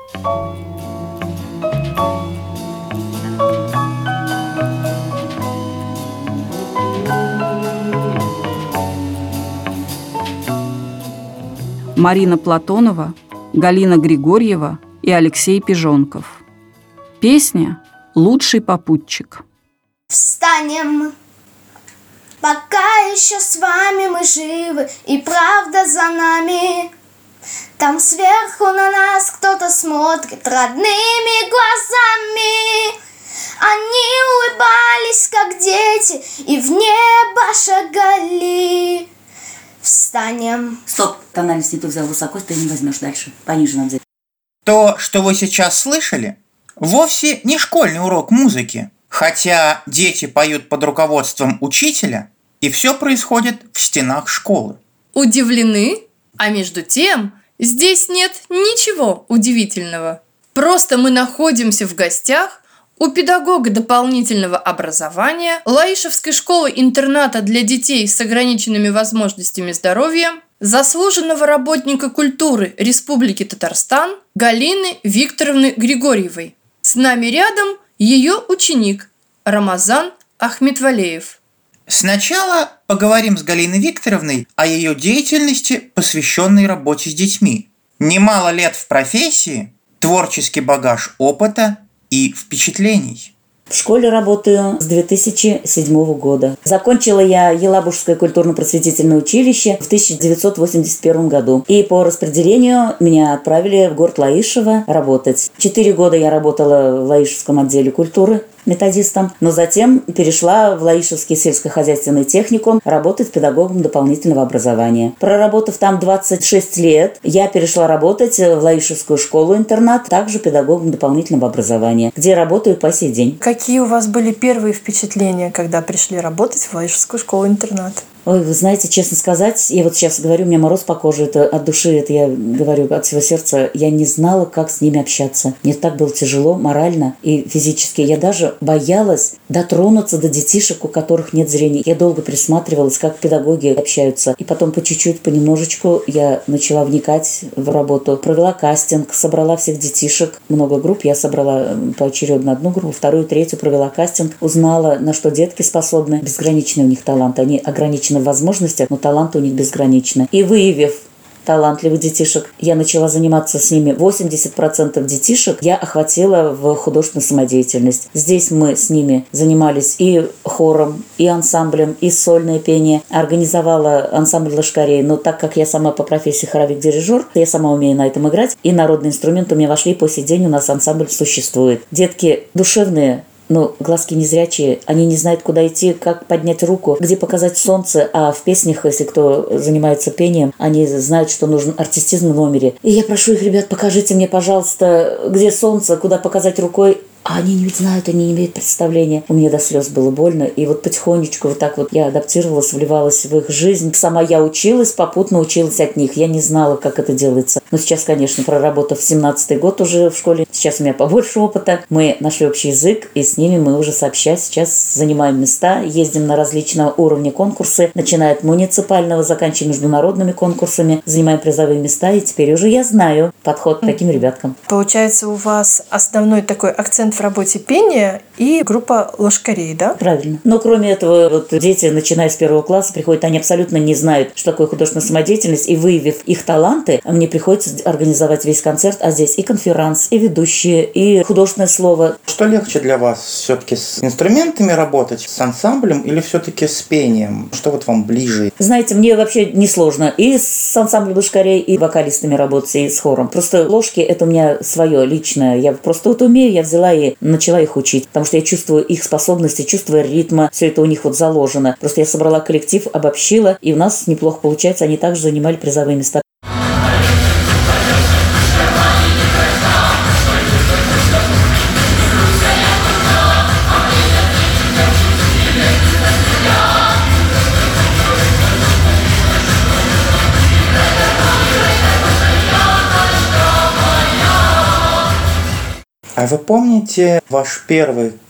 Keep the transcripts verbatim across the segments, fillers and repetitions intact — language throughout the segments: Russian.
Марина Платонова, Галина Григорьева и Алексей Пижонков. Песня «Лучший попутчик». Встанем, пока еще с вами мы живы, и правда за нами. Там сверху на нас кто-то смотрит родными глазами. Они улыбались, как дети, и в небо шагали. Встанем. Стоп, тональность не ту взял высоко, ты не возьмешь дальше. Пониже надо взять. То, что вы сейчас слышали, вовсе не школьный урок музыки. Хотя дети поют под руководством учителя, и все происходит в стенах школы. Удивлены? А между тем, здесь нет ничего удивительного. Просто мы находимся в гостях у педагога дополнительного образования Лаишевской школы-интерната для детей с ограниченными возможностями здоровья, заслуженного работника культуры Республики Татарстан Галины Викторовны Григорьевой. С нами рядом ее ученик Рамазан Ахметвалеев. Сначала поговорим с Галиной Викторовной о ее деятельности, посвященной работе с детьми. Немало лет в профессии, творческий багаж опыта и впечатлений. В школе работаю с две тысячи седьмого года. Закончила я Елабужское культурно-просветительное училище в тысяча девятьсот восемьдесят первом году. И по распределению меня отправили в город Лаишево работать. Четыре года я работала в Лаишевском отделе культуры методистом, но затем перешла в Лаишевский сельскохозяйственный техникум работать педагогом дополнительного образования. Проработав там двадцать шесть лет, я перешла работать в Лаишевскую школу-интернат, также педагогом дополнительного образования, где работаю по сей день. Какие у вас были первые впечатления, когда пришли работать в Лаишевскую школу-интернат? Ой, вы знаете, честно сказать, я вот сейчас говорю, у меня мороз по коже, это от души, это я говорю от всего сердца. Я не знала, как с ними общаться. Мне так было тяжело морально и физически. Я даже боялась дотронуться до детишек, у которых нет зрения. Я долго присматривалась, как педагоги общаются. И потом по чуть-чуть, понемножечку я начала вникать в работу. Провела кастинг, собрала всех детишек. Много групп. Я собрала поочередно одну группу, вторую, третью, провела кастинг. Узнала, на что детки способны. Безграничный у них талант. Они ограничены в возможностях, но таланты у них безграничны. И выявив талантливых детишек, я начала заниматься с ними. восемьдесят процентов детишек я охватила в художественную самодеятельность. Здесь мы с ними занимались и хором, и ансамблем, и сольное пение. Организовала ансамбль лошкарей, но так как я сама по профессии хоровик-дирижер, я сама умею на этом играть, и народные инструменты у меня вошли, по сей день у нас ансамбль существует. Детки душевные, но глазки незрячие, они не знают, куда идти, как поднять руку, где показать солнце. А в песнях, если кто занимается пением, они знают, что нужен артистизм в номере. И я прошу их: ребят, покажите мне, пожалуйста, где солнце, куда показать рукой. А они не знают, они не имеют представления. У меня до слез было больно. И вот потихонечку вот так вот я адаптировалась, вливалась в их жизнь. Сама я училась, попутно училась от них. Я не знала, как это делается. Но сейчас, конечно, проработав семнадцатый год уже в школе, сейчас у меня побольше опыта. Мы нашли общий язык, и с ними мы уже сообща сейчас занимаем места, ездим на различного уровня конкурсы, начиная от муниципального, заканчивая международными конкурсами, занимаем призовые места, и теперь уже я знаю подход к таким ребяткам. Получается, у вас основной такой акцент в работе пения и группа лошкарей, да? Правильно. Но кроме этого, вот дети, начиная с первого класса, приходят, они абсолютно не знают, что такое художественная самодеятельность, и выявив их таланты, мне приходится организовать весь концерт, а здесь и конферанс, и ведущие, и художественное слово. Что легче для вас, все-таки с инструментами работать, с ансамблем или все-таки с пением? Что вот вам ближе? Знаете, мне вообще несложно и с ансамблем лошкарей, и вокалистами работать, и с хором. Просто ложки — это у меня свое личное. Я просто вот умею, я взяла и начала их учить, потому что я чувствую их способности, чувствую ритма, все это у них вот заложено. Просто я собрала коллектив, обобщила, и у нас неплохо получается. Они также занимали призовые места. А вы помните ваш первый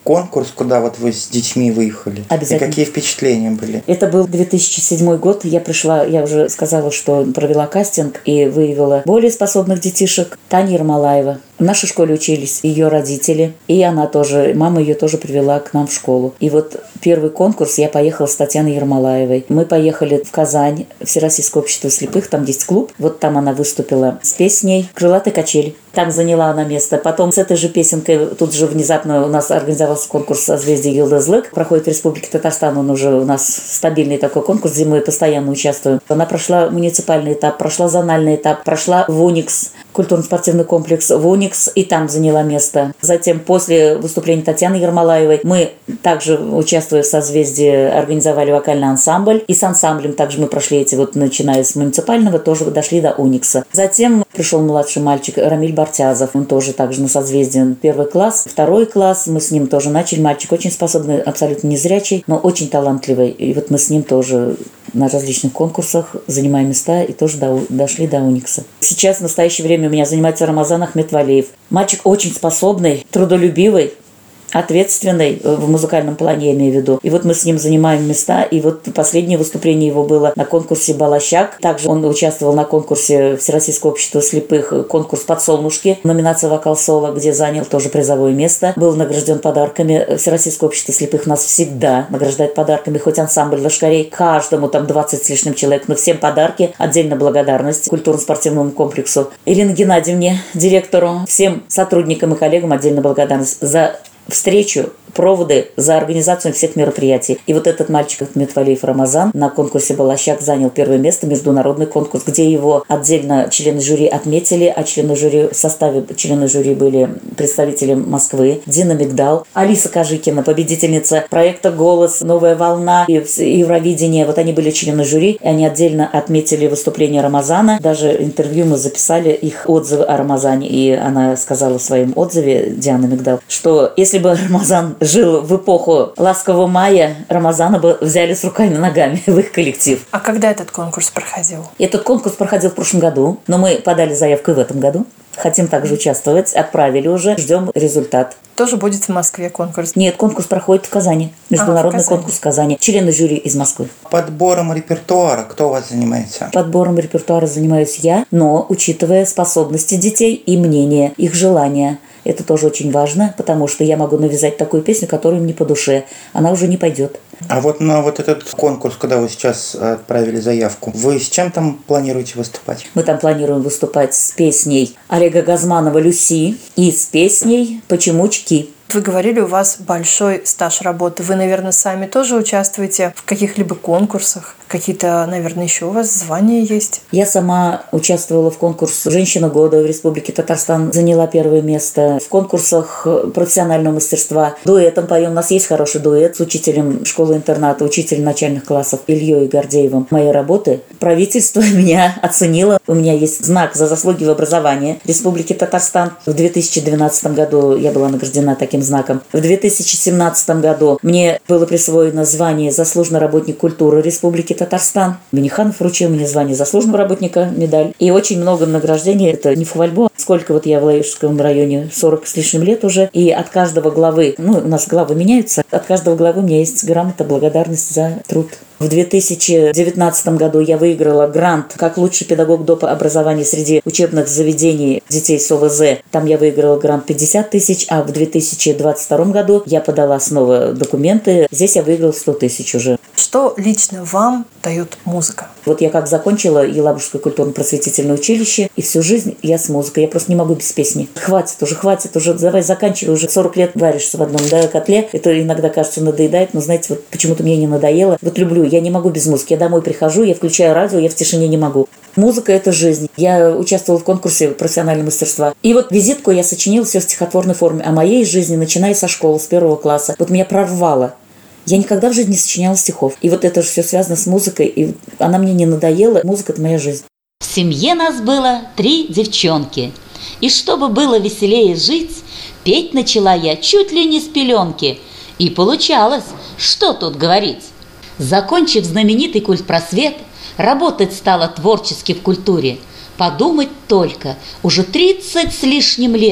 конкурс, куда вот вы с детьми выехали? Обязательно. И какие впечатления были? Это был две тысячи седьмой год. Я пришла, я уже сказала, что провела кастинг и выявила более способных детишек. Таня Ермолаева. В нашей школе учились ее родители, и она тоже, мама ее тоже привела к нам в школу. И вот первый конкурс я поехала с Татьяной Ермолаевой. Мы поехали в Казань, Всероссийское общество слепых, там есть клуб. Вот там она выступила с песней «Крылатые качели». Там заняла она место. Потом с этой же песенкой тут же внезапно у нас организовался конкурс «Созвездие Йылдызлык». Проходит в Республике Татарстан, он уже у нас стабильный такой конкурс, где мы постоянно участвуем. Она прошла муниципальный этап, прошла зональный этап, прошла в УНИКС, культурно-спортивный комплекс в УНИКС, и там заняла место. Затем после выступления Татьяны Ермолаевой мы также, участвуя в «Созвездии», организовали вокальный ансамбль. И с ансамблем также мы прошли эти вот, начиная с муниципального, тоже дошли до УНИКСа. Затем пришел младший мальчик Рамиль Бартязов, он тоже также на «Созвездии», первый класс, второй класс, мы с ним тоже начали. Мальчик очень способный, абсолютно незрячий, но очень талантливый. И вот мы с ним тоже на различных конкурсах занимаем места и тоже до, дошли до УНИКСа. Сейчас в настоящее время у меня занимается Рамазан Ахметвалиев. Мальчик очень способный, трудолюбивый, ответственный в музыкальном плане, я имею в виду. И вот мы с ним занимаем места. И вот последнее выступление его было на конкурсе «Балащак». Также он участвовал на конкурсе Всероссийского общества слепых, конкурс «Подсолнушки», номинация «Вокал-соло», где занял тоже призовое место. Был награжден подарками. Всероссийское общество слепых нас всегда награждает подарками. Хоть ансамбль лошкарей, каждому там двадцать с лишним человек, но всем подарки. Отдельно благодарность культурно-спортивному комплексу Ирине Геннадьевне, директору, всем сотрудникам и коллегам отдельно благодарность за встречу, проводы, за организацию всех мероприятий. И вот этот мальчик Ахметвалиев Рамазан на конкурсе «Балащак» занял первое место, международный конкурс, где его отдельно члены жюри отметили, а члены жюри, в составе члены жюри были представители Москвы, Дина Мигдал, Алиса Кожикина, победительница проекта «Голос», «Новая волна» и Евровидение. Вот они были члены жюри, и они отдельно отметили выступление Рамазана. Даже интервью мы записали, их отзывы о Рамазане, и она сказала в своем отзыве, Диана Мигдал, что если бы Рамазан жил в эпоху ласкового мая, Рамазана бы взяли с руками и ногами в их коллектив. А когда этот конкурс проходил? Этот конкурс проходил в прошлом году, но мы подали заявку и в этом году. Хотим также участвовать, отправили уже, ждем результат. Тоже будет в Москве конкурс? Нет, конкурс проходит в Казани. Международный а, в Казани. конкурс в Казани. Члены жюри из Москвы. Подбором репертуара кто у вас занимается? Подбором репертуара занимаюсь я, но учитывая способности детей и мнение, их желания. Это тоже очень важно, потому что я могу навязать такую песню, которая им не по душе. Она уже не пойдет. А вот на вот этот конкурс, куда вы сейчас отправили заявку, вы с чем там планируете выступать? Мы там планируем выступать с песней Олега Газманова «Люси» и с песней «Почемучки». Вы говорили, у вас большой стаж работы. Вы, наверное, сами тоже участвуете в каких-либо конкурсах? Какие-то, наверное, еще у вас звания есть? Я сама участвовала в конкурсе «Женщина года» в Республике Татарстан. Заняла первое место. В конкурсах профессионального мастерства. Дуэтом поем. У нас есть хороший дуэт с учителем школы-интерната, учителем начальных классов Ильей Гордеевым. Мои работы. Правительство меня оценило. У меня есть знак за заслуги в образовании Республики Татарстан. В две тысячи двенадцатом году я была награждена таким знаком. В две тысячи семнадцатом году мне было присвоено звание «Заслуженный работник культуры Республики Татарстан». Миниханов вручил мне звание заслуженного работника, медаль. И очень много награждений. Это не в хвальбу. Сколько вот я в Лаишском районе, сорок с лишним лет уже. И от каждого главы, ну, у нас главы меняются, от каждого главы у меня есть грамота, благодарность за труд. В две тысячи девятнадцатом году я выиграла грант как лучший педагог доп. Образования среди учебных заведений детей с О В З. Там я выиграла грант пятьдесят тысяч, а в две тысячи двадцать втором году я подала снова документы. Здесь я выиграла сто тысяч уже. Что лично вам дает музыка? Вот я как закончила Елабужское культурно-просветительное училище, и всю жизнь я с музыкой. Я просто не могу без песни. Хватит уже, хватит уже, давай заканчивай. Уже сорок лет варишься в одном да, котле. Это иногда, кажется, надоедает, но, знаете, вот почему-то мне не надоело. Вот люблю, я не могу без музыки. Я домой прихожу, я включаю радио, я в тишине не могу. Музыка – это жизнь. Я участвовала в конкурсе профессионального мастерства. И вот визитку я сочинила все в стихотворной форме о моей жизни, начиная со школы, с первого класса. Вот меня прорвало. Я никогда в жизни не сочиняла стихов. И вот это же все связано с музыкой. И она мне не надоела. Музыка – это моя жизнь. В семье нас было три девчонки. И чтобы было веселее жить, петь начала я чуть ли не с пеленки. И получалось, что тут говорить. Закончив знаменитый культпросвет, работать стала творчески в культуре. Подумать только, уже тридцать с лишним лет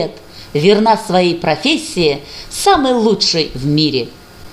верна своей профессии, самой лучшей в мире.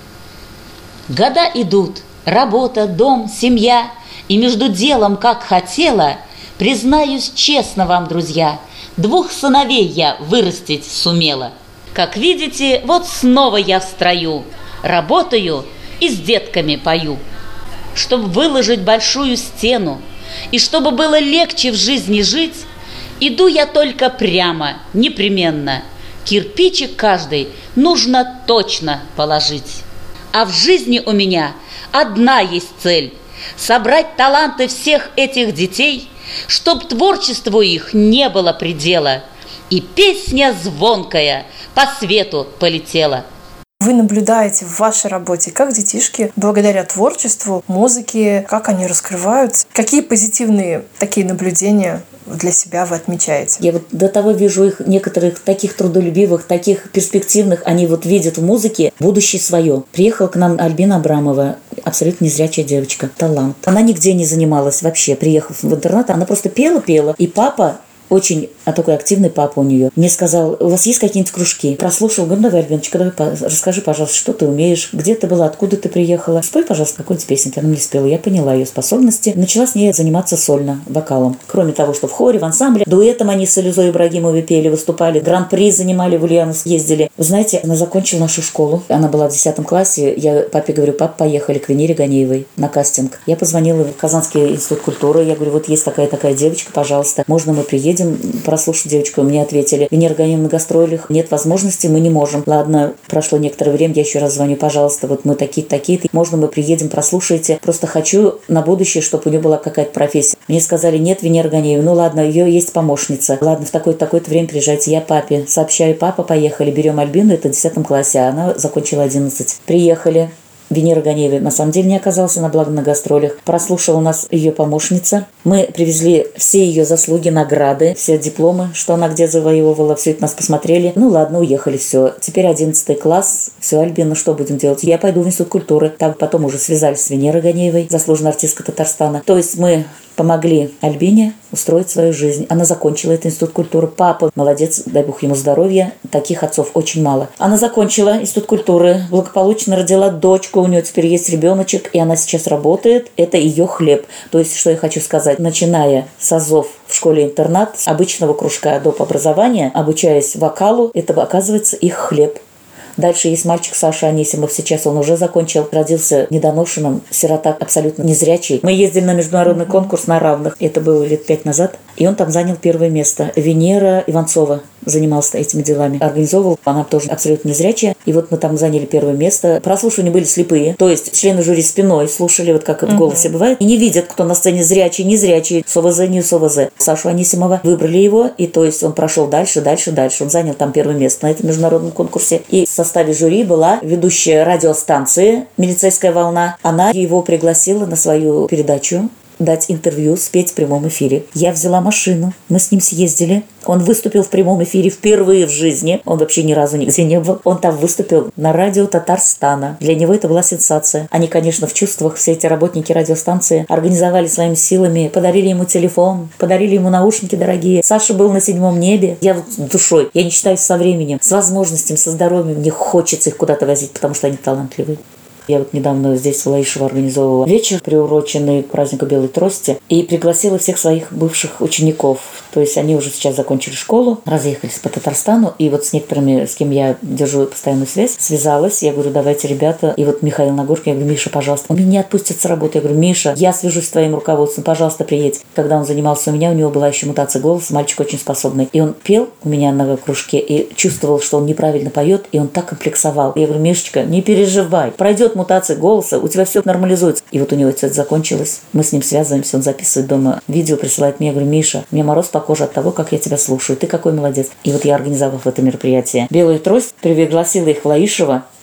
Года идут, работа, дом, семья, и между делом, как хотела, признаюсь честно вам, друзья, двух сыновей я вырастить сумела. Как видите, вот снова я в строю, работаю и с детками пою. Чтобы выложить большую стену, и чтобы было легче в жизни жить, иду я только прямо, непременно. Кирпичик каждый нужно точно положить. А в жизни у меня одна есть цель – собрать таланты всех этих детей, чтоб творчеству их не было предела, и песня звонкая по свету полетела. Вы наблюдаете в вашей работе, как детишки, благодаря творчеству, музыке, как они раскрываются. Какие позитивные такие наблюдения для себя вы отмечаете? Я вот до того вижу их, некоторых таких трудолюбивых, таких перспективных, они вот видят в музыке будущее свое. Приехала к нам Альбина Абрамова, абсолютно незрячая девочка, талант. Она нигде не занималась вообще, приехав в интернат, она просто пела-пела, и папа, очень а такой активный папа у нее, мне сказал: у вас есть какие-нибудь кружки? Прослушал, говорю: давай, Альбиночка, давай, расскажи, пожалуйста, что ты умеешь, где ты была, откуда ты приехала. Спой, пожалуйста, какую-нибудь песенку. Она мне спела, я поняла ее способности. Начала с ней заниматься сольно, вокалом. Кроме того, что в хоре, в ансамбле, дуэтом они с Элизой Ибрагимовой пели, выступали, гран-при занимали, в Ульяновск ездили. Вы знаете, она закончила нашу школу. Она была в десятом классе. Я папе говорю: пап, поехали к Венере Ганеевой на кастинг. Я позвонила в Казанский институт культуры. Я говорю: вот есть такая-такая девочка, пожалуйста, можно мы приедем прослушать девочку? Мне ответили: Венера Ганеева на гастролях, нет возможности, мы не можем. Ладно, прошло некоторое время, я еще раз звоню: пожалуйста, вот мы такие-такие, можно мы приедем, прослушаете? Просто хочу на будущее, чтобы у нее была какая-то профессия. Мне сказали: нет, Венера Ганеева, ну ладно, ее есть помощница. Ладно, в такое-то такое-то время приезжайте. Я папе сообщаю: папа, поехали, берем Альбину, это в десятом классе, а она закончила одиннадцать. Приехали. Венера Ганеева на самом деле не оказалась, она благо на гастролях. Прослушала у нас ее помощница. Мы привезли все ее заслуги, награды, все дипломы, что она где завоевывала, все это нас посмотрели. Ну ладно, уехали, все. Теперь одиннадцатый класс. Все, Альбина, что будем делать? Я пойду в институт культуры. Так потом уже связались с Венерой Ганеевой, заслуженной артисткой Татарстана. То есть мы помогли Альбине устроить свою жизнь. Она закончила этот институт культуры. Папа молодец, дай бог ему здоровья. Таких отцов очень мало. Она закончила институт культуры, благополучно родила дочку, у нее теперь есть ребеночек, и она сейчас работает. Это ее хлеб. То есть, что я хочу сказать, начиная с азов в школе-интернат, с обычного кружка доп. Образования, обучаясь вокалу, это оказывается их хлеб. Дальше есть мальчик Саша Анисимов, сейчас он уже закончил, родился недоношенным, сирота абсолютно незрячий. Мы ездили на международный конкурс на равных, это было лет пять назад, и он там занял первое место. Венера Иванцова занималась этими делами, организовывала, она тоже абсолютно незрячая, и вот мы там заняли первое место. Прослушивания были слепые, то есть члены жюри спиной слушали, вот как в голосе бывает, и не видят, кто на сцене зрячий, незрячий, СОВЗ, не СОВЗ. Сашу Анисимова выбрали его, и то есть он прошел дальше, дальше, дальше, он занял там первое место на этом международном конкурсе, и в составе жюри была ведущая радиостанции «Милицейская волна». Она его пригласила на свою передачу дать интервью, спеть в прямом эфире. Я взяла машину, мы с ним съездили. Он выступил в прямом эфире впервые в жизни. Он вообще ни разу нигде не был. Он там выступил на радио Татарстана. Для него это была сенсация. Они, конечно, в чувствах, все эти работники радиостанции, организовали своими силами, подарили ему телефон, подарили ему наушники дорогие. Саша был на седьмом небе. Я вот душой, я не считаюсь со временем, с возможностями, со здоровьем. Мне хочется их куда-то возить, потому что они талантливые. Я вот недавно здесь в Лаишево организовывала вечер, приуроченный к празднику Белой Трости, и пригласила всех своих бывших учеников. То есть они уже сейчас закончили школу, разъехались по Татарстану, и вот с некоторыми, с кем я держу постоянную связь, связалась. Я говорю: давайте, ребята. И вот Михаил Нагоркин, я говорю: Миша, пожалуйста, он меня не отпустит с работы. Я говорю: Миша, я свяжусь с твоим руководством, пожалуйста, приедь. Когда он занимался у меня, у него была еще мутация голоса, мальчик очень способный. И он пел у меня на кружке и чувствовал, что он неправильно поет, и он так комплексовал. Я говорю: Мишечка, не переживай, пройдет мутация голоса, у тебя все нормализуется. И вот у него это закончилось. Мы с ним связываемся, он записывает дома видео, присылает мне. Я говорю: Миша, у меня мороз по коже от того, как я тебя слушаю. Ты какой молодец. И вот я, организовав это мероприятие «Белую трость», пригласила их в Лаишево.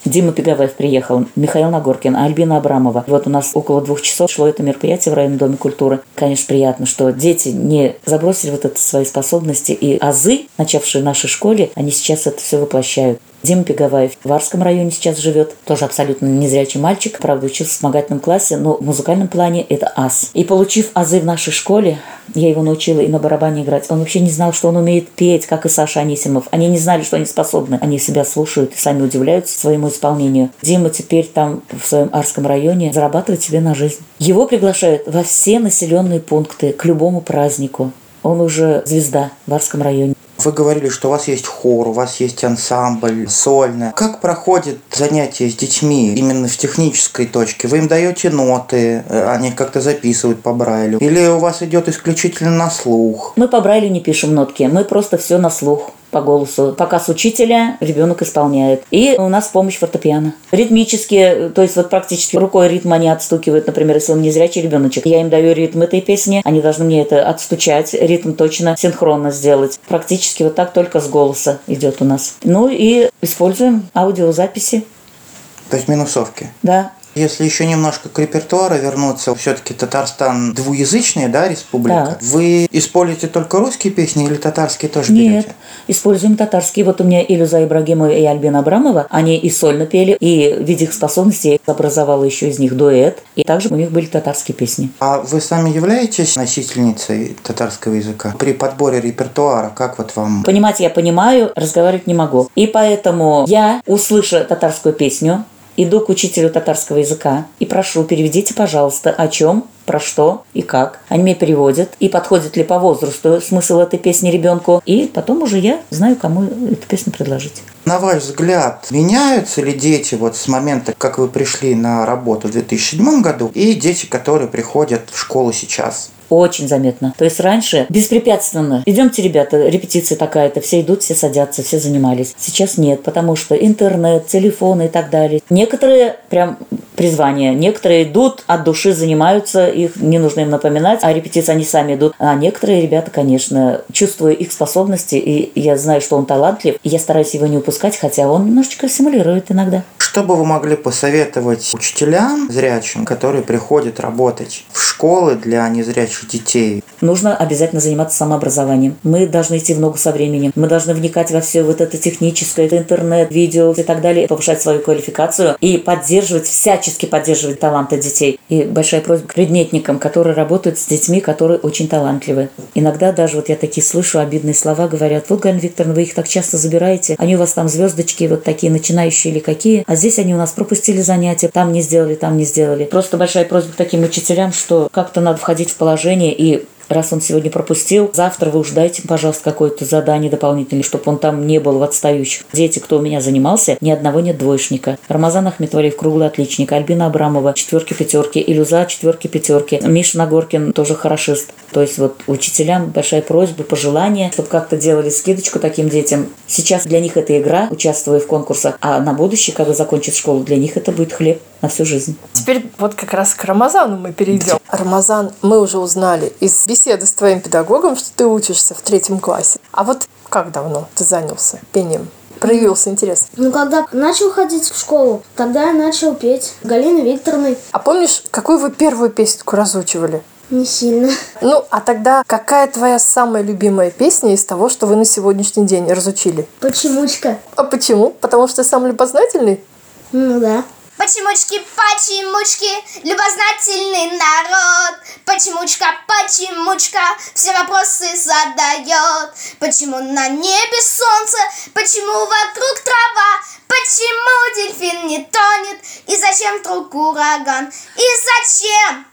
Дима Пеговаев приехал, Михаил Нагоркин, Альбина Абрамова. Вот у нас около двух часов шло это мероприятие в районном доме культуры. Конечно, приятно, что дети не забросили вот это свои способности, и азы, начавшие в нашей школе, они сейчас это все воплощают. Дима Пеговаев в Варском районе сейчас живет, тоже абсолютно незрячий мальчик, правда, учился в вспомогательном классе, но в музыкальном плане это ас. И получив азы в нашей школе, я его научила и на барабане играть. Он вообще не знал, что он умеет петь, как и Саша Анисимов. Они не знали, что они способны. Они себя слушают и сами удивляются своему исполнению. Дима теперь там в своем Арском районе зарабатывает себе на жизнь. Его приглашают во все населенные пункты, к любому празднику. Он уже звезда в Арском районе. Вы говорили, что у вас есть хор, у вас есть ансамбль, сольное. Как проходит занятие с детьми именно в технической точке? Вы им даете ноты, они как-то записывают по Брайлю? Или у вас идет исключительно на слух? Мы по Брайлю не пишем нотки, мы просто все на слух. По голосу. Показ учителя ребенок исполняет. И у нас помощь фортепиано. Ритмически, то есть вот практически рукой ритм они отстукивают, например, если он незрячий ребеночек. Я им даю ритм этой песни, они должны мне это отстучать, ритм точно синхронно сделать. Практически вот так только с голоса идет у нас. Ну и используем аудиозаписи. То есть минусовки? Да. Если еще немножко к репертуару вернуться, все-таки Татарстан двуязычная, да, республика? Да. Вы используете только русские песни или татарские тоже Нет, берете? используем татарские. Вот у меня Илюза Ибрагимова и Альбина Абрамова, они и сольно пели, и в виде их способностей я образовала еще из них дуэт, и также у них были татарские песни. А вы сами являетесь носительницей татарского языка? При подборе репертуара, как вот вам? Понимать я понимаю, разговаривать не могу. И поэтому я, услыша татарскую песню, иду к учителю татарского языка и прошу, переведите, пожалуйста, о чем, про что и как. Они мне переводят, и подходит ли по возрасту смысл этой песни ребенку. И потом уже я знаю, кому эту песню предложить. На ваш взгляд, меняются ли дети вот с момента, как вы пришли на работу в две тысячи седьмом году, и дети, которые приходят в школу сейчас? Очень заметно. То есть раньше беспрепятственно. Идемте, ребята, репетиция такая-то. Все идут, все садятся, все занимались. Сейчас нет, потому что интернет, телефоны и так далее. Некоторые прям призвания. Некоторые идут, от души занимаются, их не нужно им напоминать, а репетиции они сами идут. А некоторые ребята, конечно, чувствую их способности, и я знаю, что он талантлив, и я стараюсь его не упускать, хотя он немножечко симулирует иногда. Что бы вы могли посоветовать учителям зрячим, которые приходят работать в школы для незрячих детей? Нужно обязательно заниматься самообразованием. Мы должны идти в ногу со временем. Мы должны вникать во все вот это техническое, интернет, видео и так далее, повышать свою квалификацию и поддерживать, всячески поддерживать таланты детей. И большая просьба к предметникам, которые работают с детьми, которые очень талантливы. Иногда даже вот я такие слышу обидные слова, говорят: вот, Галина Викторовна, вы их так часто забираете, они у вас там звездочки вот такие начинающие или какие, а здесь они у нас пропустили занятия, там не сделали, там не сделали. Просто большая просьба к таким учителям, что как-то надо входить в положение, и раз он сегодня пропустил, завтра вы уж дайте, пожалуйста, какое-то задание дополнительное, чтобы он там не был в отстающих. Дети, кто у меня занимался, ни одного нет двоечника. Рамазан Ахметвалиев круглый отличник, Альбина Абрамова четверки, пятерки, Илюза четверки, пятерки, Миша Нагоркин тоже хорошист. То есть вот учителям большая просьба, пожелание, чтобы как-то делали скидочку таким детям. Сейчас для них это игра, участвуя в конкурсах, а на будущее, когда закончат школу, для них это будет хлеб на всю жизнь. Теперь вот как раз к Рамазану мы перейдем. Рамазан, мы уже узнали из беседы с твоим педагогом, что ты учишься в третьем классе. А вот как давно ты занялся пением? Проявился интерес. Ну, когда начал ходить в школу, тогда я начал петь Галиной Викторовной. А помнишь, какую вы первую песенку разучивали? Не сильно. Ну, а тогда какая твоя самая любимая песня из того, что вы на сегодняшний день разучили? Почемучка. А почему? Потому что ты сам любознательный? Ну да. Почемучки, почемучки, любознательный народ. Почемучка, почемучка, все вопросы задает. Почему на небе солнце, почему вокруг трава? Почему дельфин не тонет? И зачем вдруг ураган? И зачем?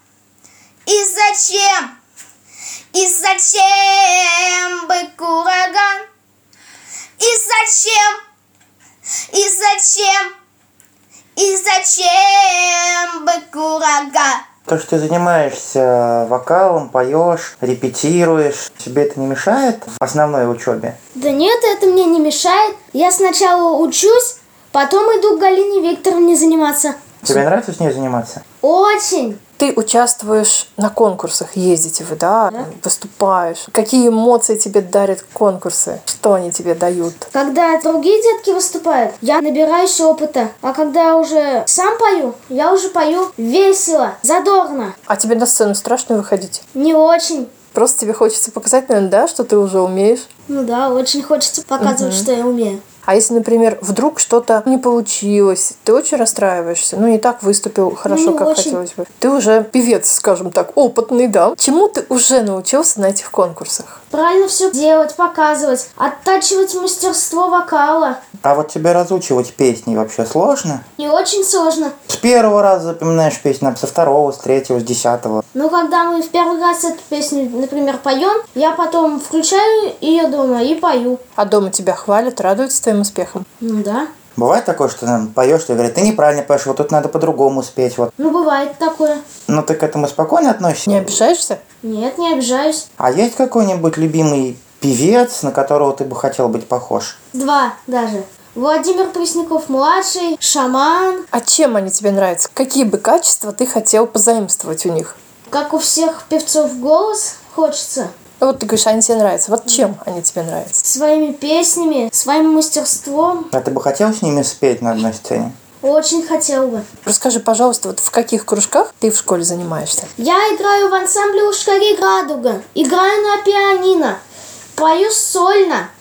И зачем? И зачем бык ураган? И зачем? И зачем? И зачем бык ураган? То, что ты занимаешься вокалом, поешь, репетируешь, тебе это не мешает в основной учебе? Да нет, это мне не мешает. Я сначала учусь, потом иду к Галине Викторовне заниматься. Тебе нравится с ней заниматься? Очень. Ты участвуешь на конкурсах, ездите вы, да? да? Выступаешь. Какие эмоции тебе дарят конкурсы? Что они тебе дают? Когда другие детки выступают, я набираюсь опыта. А когда уже сам пою, я уже пою весело, задорно. А тебе на сцену страшно выходить? Не очень. Просто тебе хочется показать, наверное, да, что ты уже умеешь? Ну да, очень хочется показывать, угу. что я умею. А если, например, вдруг что-то не получилось, ты очень расстраиваешься, ну не так выступил хорошо, ну, как очень. хотелось бы. Ты уже певец, скажем так, опытный, да? Чему ты уже научился на этих конкурсах? Правильно все делать, показывать, оттачивать мастерство вокала. А вот тебе разучивать песни вообще сложно? Не очень сложно. С первого раза запоминаешь песню, а со второго, с третьего, с десятого? Ну, когда мы в первый раз эту песню, например, поем, я потом включаю ее дома и пою. А дома тебя хвалят, радуются твоим успехом? Ну да. Бывает такое, что ты поешь, и говорят, ты неправильно поешь, вот тут надо по-другому спеть. Вот. Ну, бывает такое. Ну, ты к этому спокойно относишься? Не обижаешься? Нет, не обижаюсь. А есть какой-нибудь любимый певец, на которого ты бы хотел быть похож? Два даже. Владимир Пресняков-младший, Шаман. А чем они тебе нравятся? Какие бы качества ты хотел позаимствовать у них? Как у всех певцов голос хочется. Вот ты говоришь, они тебе нравятся. Вот чем они тебе нравятся? Своими песнями, своим мастерством. А ты бы хотел с ними спеть на одной сцене? Очень хотел бы. Расскажи, пожалуйста, вот в каких кружках ты в школе занимаешься? Я играю в ансамбле «Ушкари Радуга». Играю на пианино. Пою сольно.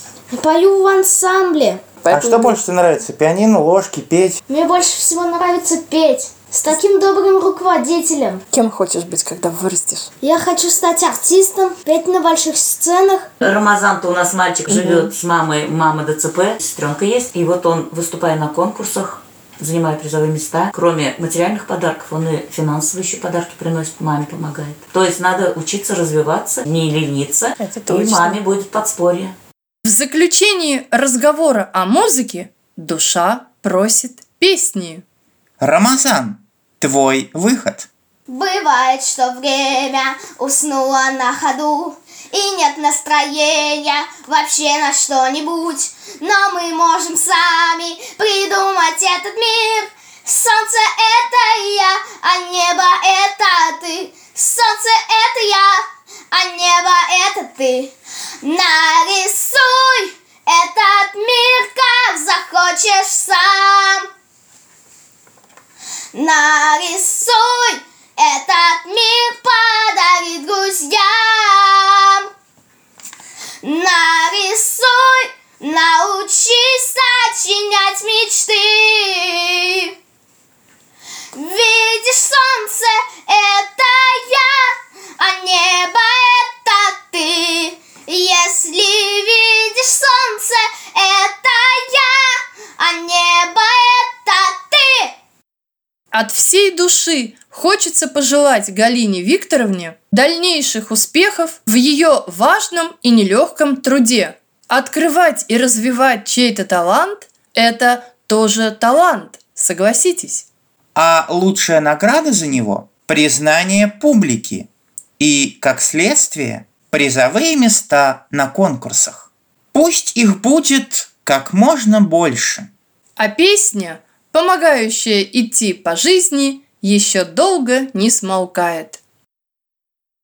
Пою в ансамбле. Поэтому... А что больше тебе нравится? Пианино, ложки, петь? Мне больше всего нравится петь. С таким добрым руководителем. Кем хочешь быть, когда вырастешь? Я хочу стать артистом, петь на больших сценах. Рамазан-то у нас мальчик, угу. живет с мамой, мама ДЦП, сестренка есть. И вот он, выступая на конкурсах, занимая призовые места, кроме материальных подарков, он и финансовые еще подарки приносит, маме помогает. То есть надо учиться развиваться, не лениться, это точно. И маме будет подспорье. В заключении разговора о музыке душа просит песни. Рамазан, твой выход. Бывает, что время уснуло на ходу, и нет настроения вообще на что-нибудь. Но мы можем сами придумать этот мир. Солнце — это я, а небо — это ты. Солнце — это я, а небо — это ты. Нарисуй этот мир, как захочешь сам. Нарисуй этот мир, подарит друзьям. Нарисуй, научись сочинять мечты. Видишь, солнце — это я, а небо — это ты. Если видишь солнце — это я, а небо — это ты. От всей души хочется пожелать Галине Викторовне дальнейших успехов в ее важном и нелегком труде. Открывать и развивать чей-то талант – это тоже талант, согласитесь. А лучшая награда за него – признание публики и, как следствие, призовые места на конкурсах. Пусть их будет как можно больше. А песня, помогающая идти по жизни, еще долго не смолкает.